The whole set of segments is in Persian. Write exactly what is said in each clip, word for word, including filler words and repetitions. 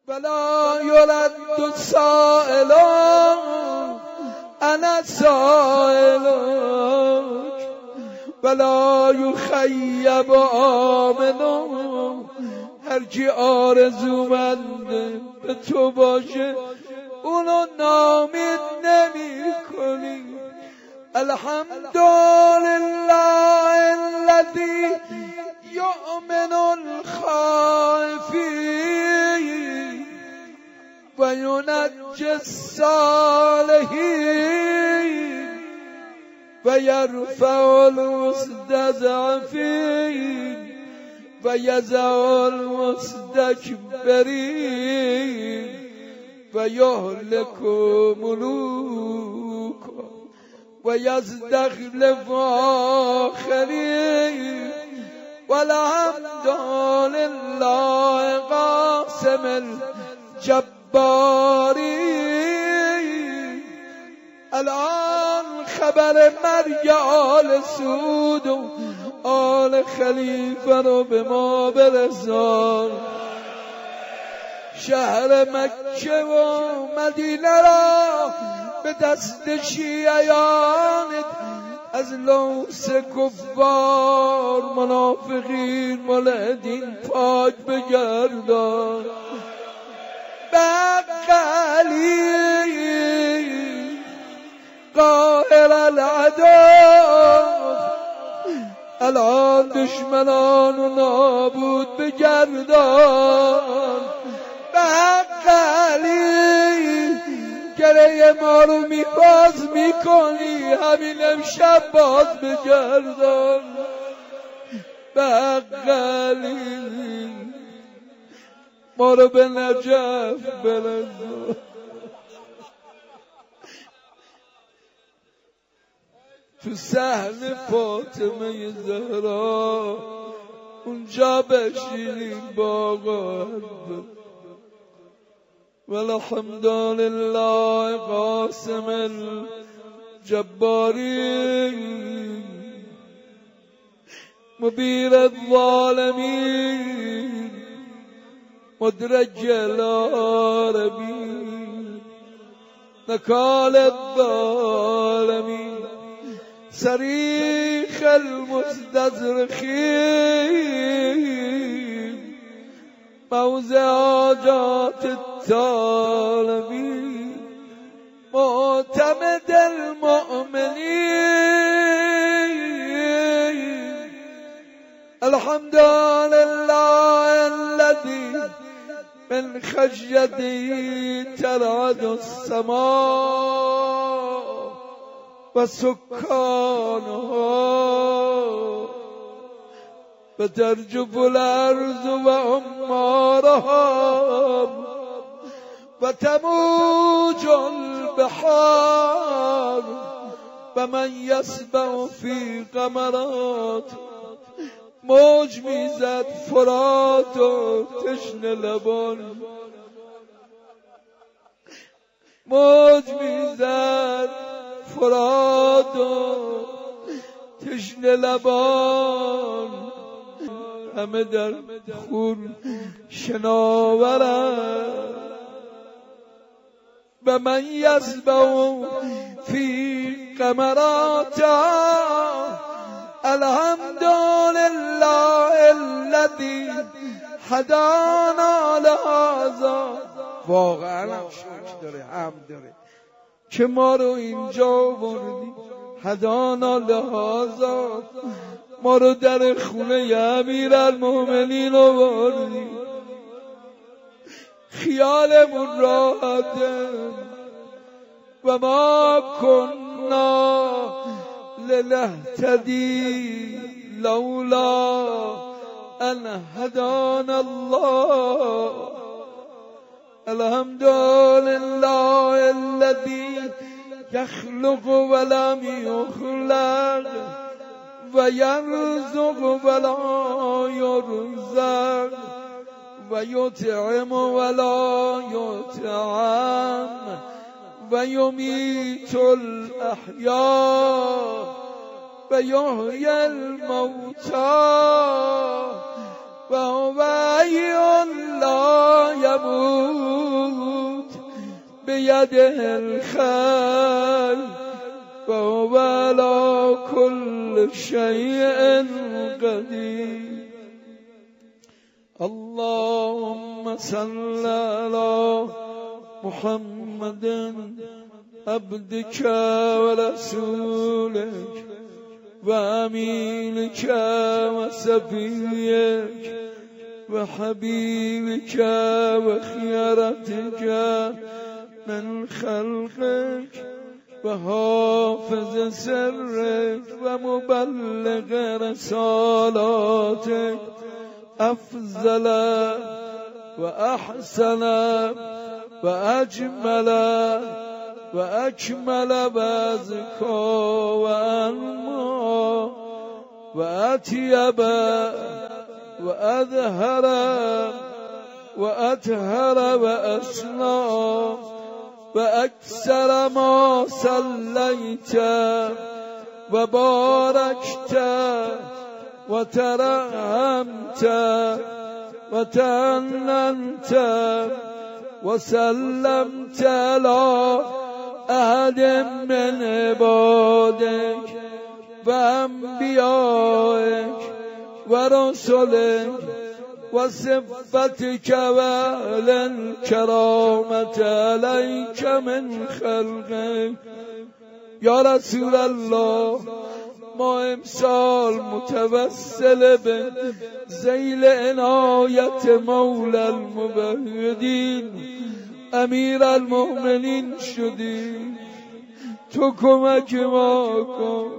ولا يرد سائل انا سائل ولا یخیب آمن، هرچی آرزومند به تو باشه اونو نامید نمی کنی. الحمدلله الذی یؤمن الخائفین و ینجی الصالحین و یرفع المستضعفین و یضع المستکبرین و یهلک ملوک و یستخلف آخرین والحمدلله قاسم الجبارین. الان خبر مرگ آل سعود و آل خلیفه رو به ما برسان. شهر مکه و مدینه را به دست شیعیان از لوث کفار منافقین ملحدین پاک بگردان. بقلی قاهر العدو، الان دشمنان و نابود بگردان. بقلی گره ما رو میباز میکنی، همین امشب باز بگردان. بقلی ما رو به نجف برسان. تو صحن فاطمه زهرا اونجا بشینیم باغا والحمدلله قاسم الجبارین مبیر الظالمین مدرج العاربین نکال الظالمین صریخ المستظرخین موضع حاجات الطالبین معتمد المؤمنین. الحمدلله الذی من خشیته ترعد السماء و سکانها و ترجف الارض و عمارها و تموج البحار و من یسبح فی قمرات. موج میزد فرات و تشنه لبان، موج میزد فرات و تشنه لبان، همه در خون شناورند. و من یسبح فی قمرات الحمدلله الذی هدانا لهذا. واقعا هم شکر داره، هم داره که ما رو اینجا آوردی. هدانا لهذا، ما رو در خونه امیرالمومنین آوردی. خیالمون راحته. و ما کنا لنهتدی لولا ان هدانا الله. الحمدلله الذی یخلق ولم یخلق و یرزق ولا یرزق و یطعم ولا یطعم و یمیت الاحیاء و یحیی الموتی و هو حی لا یموت. بيده الخير وهو على كل شيء قدير. اللهم صل على محمد عبدك ورسولك وأمينك وصفيك وحبيبك وخيرتك من خلقك وحافظ سرك ومبلغ رسالاتك أفضل وأحسن وأجمل وأكمل وأزكى وأنمى وأطيب وأظهر وأطهر وأسنى وأكثر ما صليت وباركت وترحمت وتأننت وسلمت على أحد من عبادك وأنبيائك ورسلك وصفتك وأهل الكرامة عليك من خلقك. یا رسول الله، ما امسال متوسل به ذیل عنایت مولا الموحدین امیر المؤمنین شدیم، تو کمک ما کن.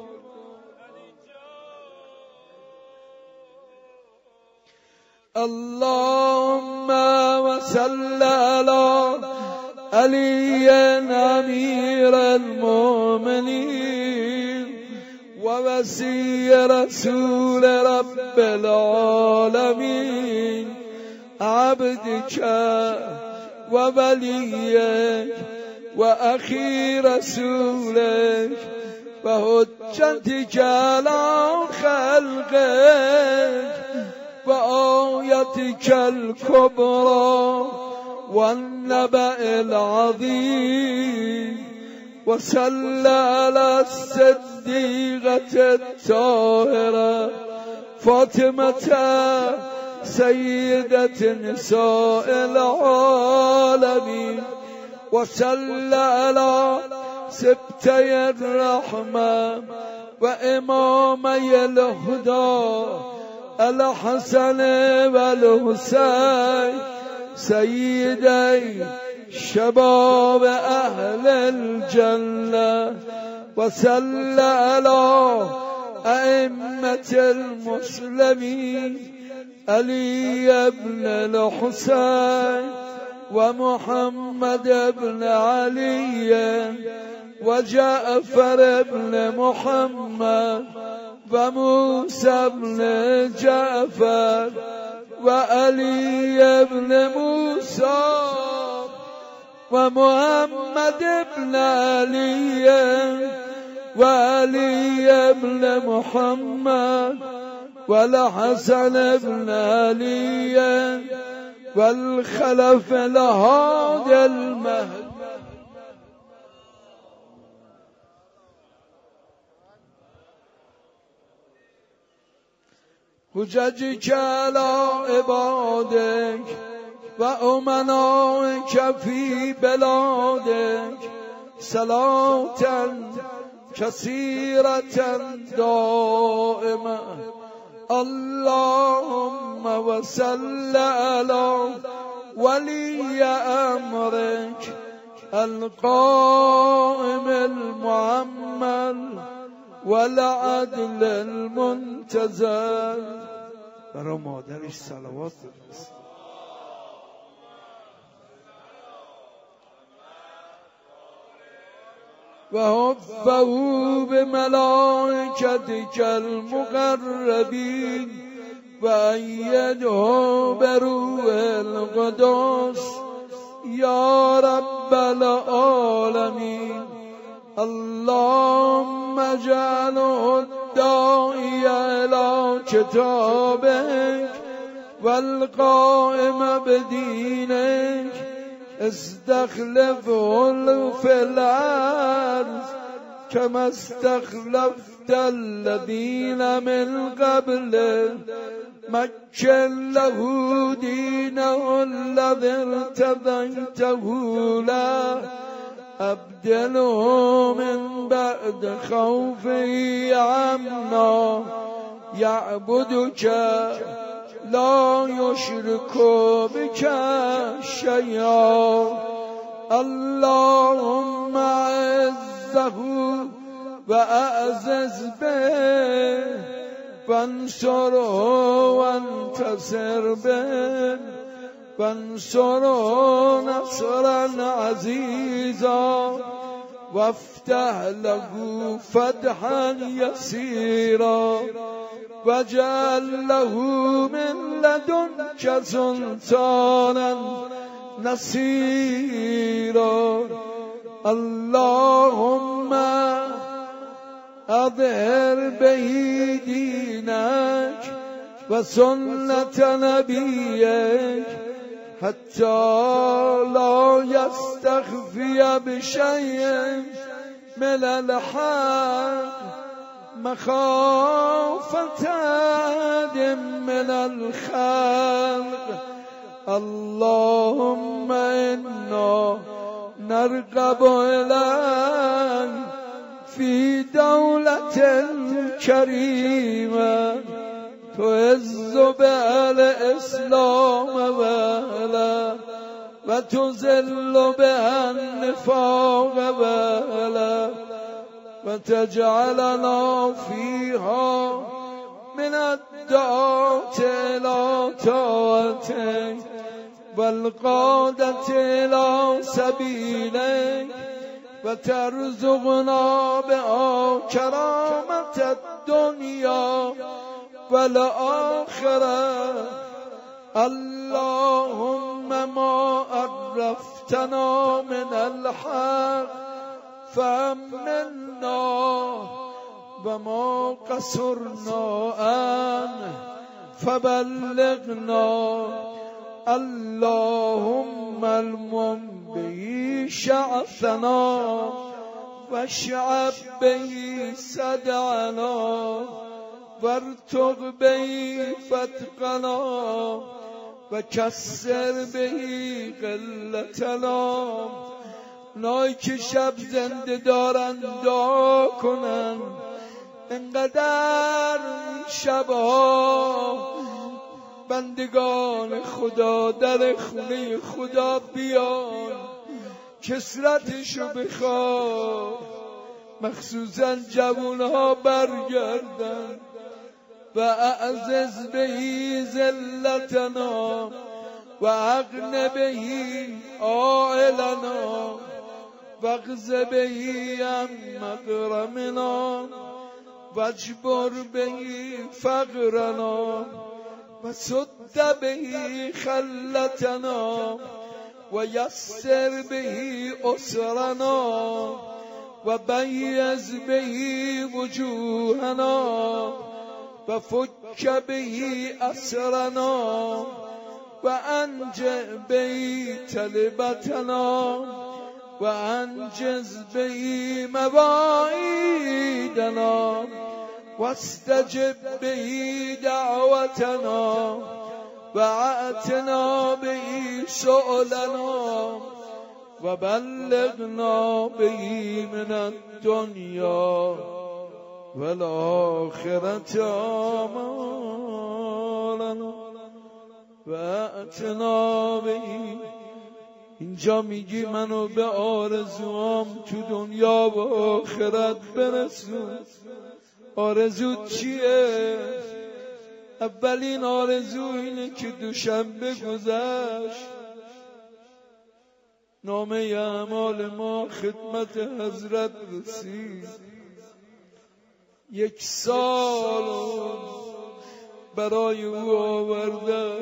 اللهم وصل على علي امیر المؤمنین ووصي رسول رب العالمين عبدك ووليك وأخي رسولك وحجتك على خلقك وآيتك الكبرى والنبأ العظيم. وصل على الصديقة الطاهرة فاطمة سيدة نساء العالمين. وصل على سبتي الرحمة وإمامي الهدى الحسن والحسين سيدي شباب أهل الجنة. وصل على أئمة المسلمين علي بن الحسين ومحمد بن علي وجعفر بن محمد وموسى بن جعفر وعلي بن موسى ومحمد بن علي وعلي بن محمد والحسن بن علي والخلف الهادي المهدي. حججك على عبادك وأمنائك في بلادك صلاة كثيرة دائمة. اللهم وصل على ولي أمرك القائم المعمل والعدل المنتظر. برای مادرش صلوات بفرست. وحفه بملائكتك المقربين وأيده بروح القدس يا رب العالمين. اللهم اجعله الداعي إلى كتابك والقائم بدينك استخلفه في الأرض كما استخلفت الذين من قبله مكن له دينه الذي ارتضيته له أبدله من بعد خوفه أمنا يعبدك لا يشرك بك شيئا اللهم أعزه وأعزز به وانصره وانتصر به وانصره نصرا عزيزا وافتح له فتحا يسيرا واجعل له من لدنك سلطانا نصيرا اللهم أظهر به دينك وسنة نبيك حتى لا يستخفي بشيء من الحق مخافة من الخلق اللهم إنا نرغب إليك في دولة كريمة تعز بها الإسلام وأهله وتذل بها النفاق وأهله وتجعلنا فيها من الدعاة إلى طاعتك والقادة إلى سبيلك وترزقنا بها كرامة الدنيا والآخرة اللهم ما عرفتنا من الحق فأمنا وما قصرنا عنه فبلغنا اللهم المم به شعثنا واشعب به صدعنا وارتق به فتقنا وكسر به قلتنا نای که شب زنده دارن دعا کنن انقدر شبها بندگان خدا در خونه خدا بیان کسرتشو بخواه مخصوصا جوانها برگردن و اعزز بهی ذلتنا و اغن بهی عائلنا واغز بهی ام مغرمنا واجبر بهی فقرنا وسد بهی خلتنا ويسر به أسرنا وبيز به وجوهنا وفك به أسرنا وأنجئ به تلبتنا وأنجز به مواعيدنا واستجب به دعوتنا وأتنا به سؤلنا وبلغنا به من الدنيا والآخرة آمالنا وأتنا به. اینجا میگی منو به آرزوام تو دنیا و آخرت برسون. آرزو چیه؟ اولین آرزو اینه که دوشنبه گذشت نامه اعمال ما خدمت حضرت رسید، یک سال برای او آورده.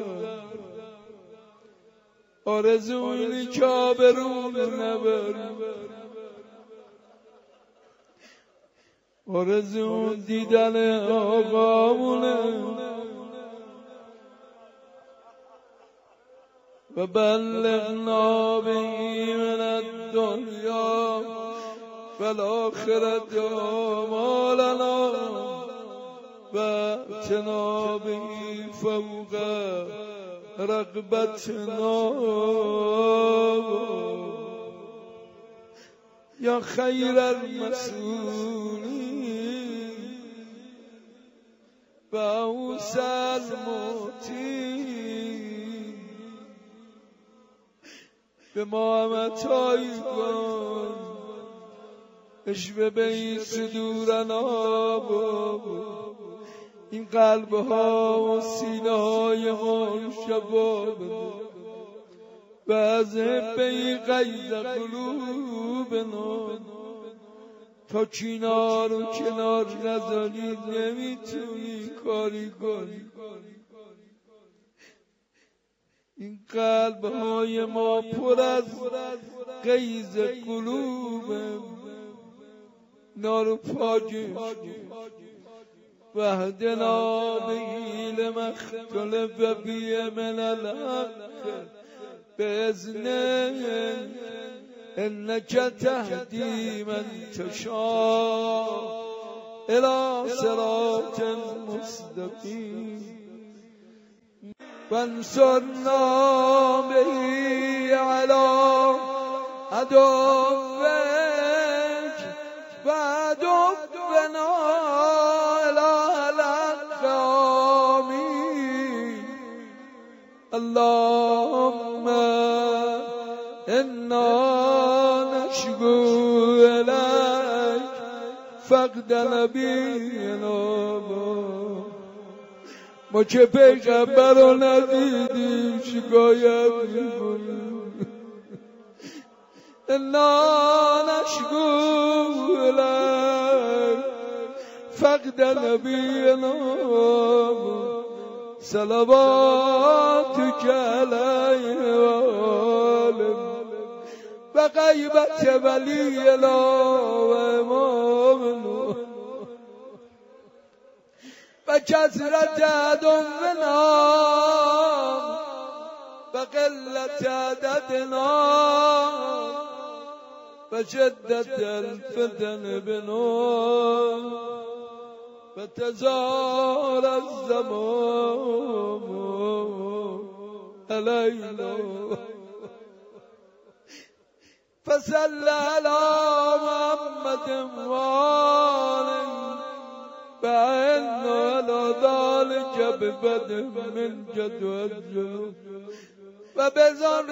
آرزو اینه که آبرون نبریم، آرزو دیدن آقامونه، و بلغنا به من الدنیا والآخرة آمالنا و اتنا به فوق رغبتنا یا خیر المسئولین و اوسع المعطین به ما عطایی کن اشوه به صدورنا این قلب ها و سینه های ما شفا بده و از به غیظ قلوبنا تا کینا رو کنار نذاری نمیتونی کاری کنی. این قلب های ما پر از غیظ قلوبه، نارو پاکش واهدنا به لما اختلف فیه من الحق بإذنه انك تهدی من تشاء الى صراط مستقیم وانصرنا به علی عدوک و عدونا اللهم انا نشكو اليك فقد نبینا. ما که پیغمبر رو ندیدیم شکایت میکنیم. انا نشكو اليك فقد نبینا صلواتك علیه و آله و غیبت ولی الله و امامنا و کثرت عدونا و قلت عددنا و شدت الفتن بنا و تزار الزمان علینا فصل علی محمد و آله فإنا على ذلك ببدء من جد والجنوب وبزر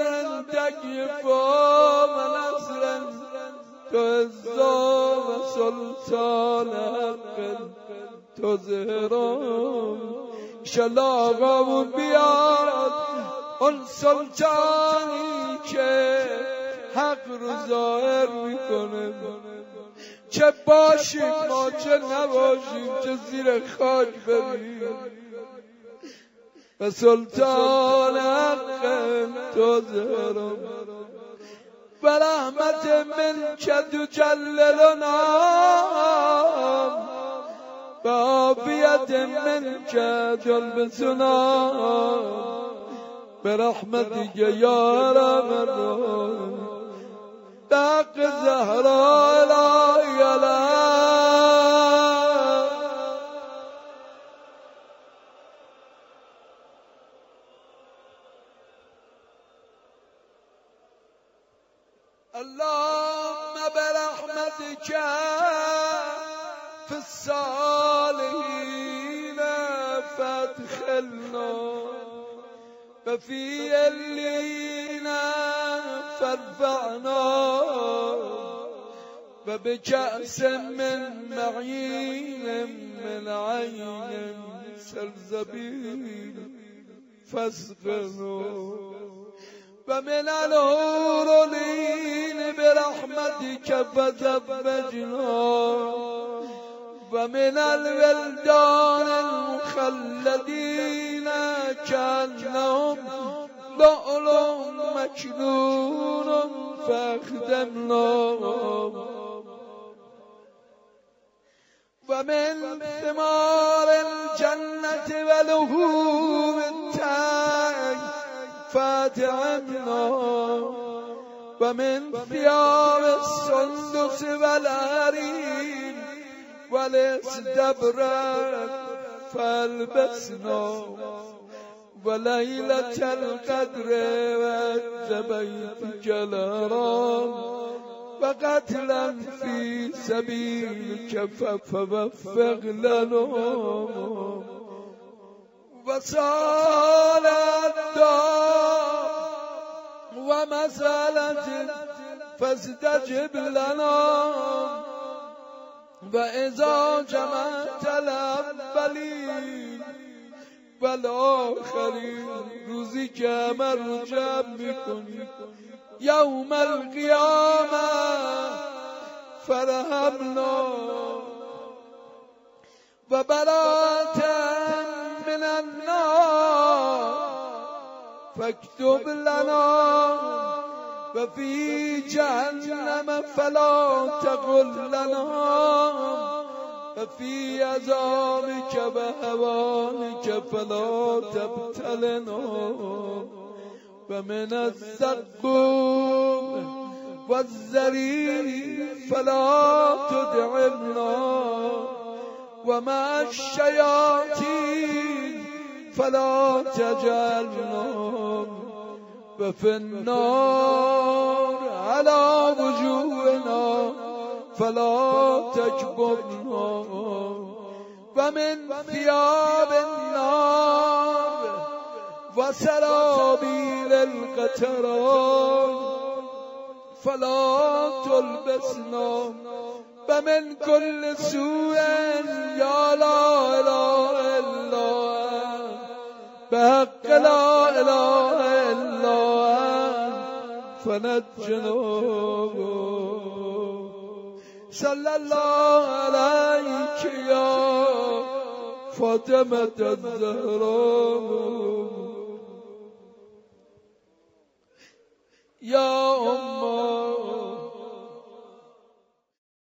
تكيفا ونصر تعزا وسلطان حق تظهران انشالله آقامون بیاد اون سلطانی که حق رو ظاهر میکنه، چه باشیم ما چه نباشیم چه زیر خاک بریم و سلطان حق تظهران و رحمت من که تجللنا و عافیت من که تلبسنا به رحمتی که یا رحم الرحیم حق زهرا الهی اللهم برحمتك في الصالحين فادخلنا وفي اللينا فارفعنا وبكأس من معين من عين سلزبيل فاسقنا ومن الحورين برحمتك فزوجنا ومن الولدان المخلدين كأنهم لؤلؤ مكنون فاخدمنا ومن ثمار الجنة ولحوم التاج فأطعمنا ومن ثياب السندس والحرير والاستبرق فالبسنا وليلة القدر وجبيتك الحرام وقتلا في سبيلك فوفق لنا وصالة ومسألة فاستجب لنا وإذا جمعت الأولين والآخرين روزی که همه رو جمع میکنی یوم القیامه فرحمنا و براتا من النار فاكتب لنا و فی جهنم فلا تقل لنا و فی عذابک و هوانک فلا تبتلنا و من الزقوم و الزریر فلا تدعمنا و مع الشیاطین فلا تجعلنا و فی النار على وجوهنا فلا تكبرنا و من ثياب النار و سرابیل القطران فلا تلبسنا و من كل سوء یا لا اله الا بحق لا اله الا فنجنا صلی الله علیک یا فاطمة الزهراء یا ام